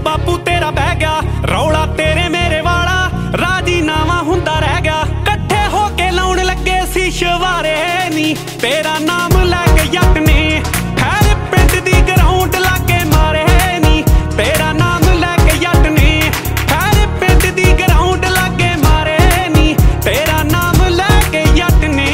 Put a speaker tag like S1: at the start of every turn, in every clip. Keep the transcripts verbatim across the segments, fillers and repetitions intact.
S1: ਬਾਪੂ ਤੇਰਾ ਬਹਿ ਗਿਆ ਰੌਲਾ ਤੇਰੇ ਮੇਰੇ ਵਾਲਾ ਰਾਜੀਨਾਮਾ ਹੁੰਦਾ ਰਹਿ ਗਿਆ ਇਕੱਠੇ ਹੋ ਕੇ ਲਾਉਣ ਲੱਗੇ ਸੀ ਸ਼ਵਾਰੇ ਨੀ ਤੇਰਾ ਨਾਮ ਲੈ ਕੇ ਜੱਟ ਨੇ ਹੈਰ ਪਿੰਡ ਦੀ ਗਰਾਊਂਡ ਲਾਗੇ ਮਾਰੇ ਨੀ ਤੇਰਾ ਨਾਮ ਲੈ ਕੇ ਜੱਟ ਨੇ ਹੈਰ ਪਿੰਡ ਦੀ ਗਰਾਊਂਡ ਲਾਗੇ ਮਾਰੇ ਨੀ ਤੇਰਾ ਨਾਮ ਲੈ ਕੇ ਜੱਟ ਨੇ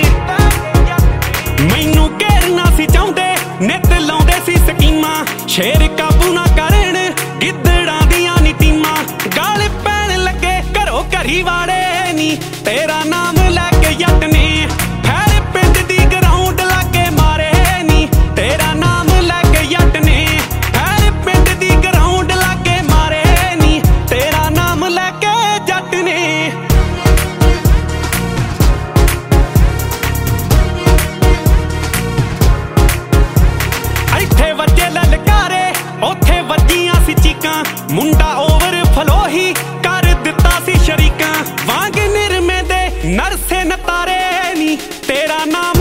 S1: ਮੈਨੂੰ ਘੇਰਨਾ ਸੀ ਚਾਹੁੰਦੇ ਨਿੱਤ ਲਾਉਂਦੇ ਸੀ ਸਕੀਮਾਂ ਸ਼ੇਰ ਕਾਬੂ ਨਾ ਕਰਨ ਗਿੱਦੜਾਂ ਦੀਆਂ ਨੀ ਟੀਮਾਂ ਗਾਲ ਪੈਣ ਲੱਗੇ ਘਰੋਂ ਘਰੀ ਵਾੜੇ ਨੀ ਤੇਰਾ ਨਾਮ ਲੈ ਕੇ ਜੱਟ ਨੇ ਹੈਰ ਪਿੰਡ ਦੀ ਗਰਾਊਂਡ ਲਾਗੇ ਮਾਰੇ ਨੀ ਤੇਰਾ ਨਾਮ ਲੈ ਕੇ ਜੱਟ ਨੇ ਹੈਰ ਪਿੰਡ ਦੀ ਗਰਾਊਂਡ ਲਾਗੇ ਮਾਰੇ ਨੀ ਤੇਰਾ ਨਾਮ ਲੈ ਕੇ ਜੱਟ ਨੇ ਇੱਥੇ ਵੱਜੇ ਲਲਕਾਰੇ ਉੱਥੇ ਵੱਜੀਆਂ ਸੀ ਚੀਕਾਂ ਮੁੰਡਾ ਓਵਰ ਫਲੋ ਹੀ ਕਰ ਦਿੱਤਾ ਸੀ ਸ਼ਰੀਕਾਂ ਵਾਂਗ ਨਿਰਮੇ ਦੇ ਨਰਸੇ ਨਤਾਰੇ ਨੀ ਤੇਰਾ ਨਾਮ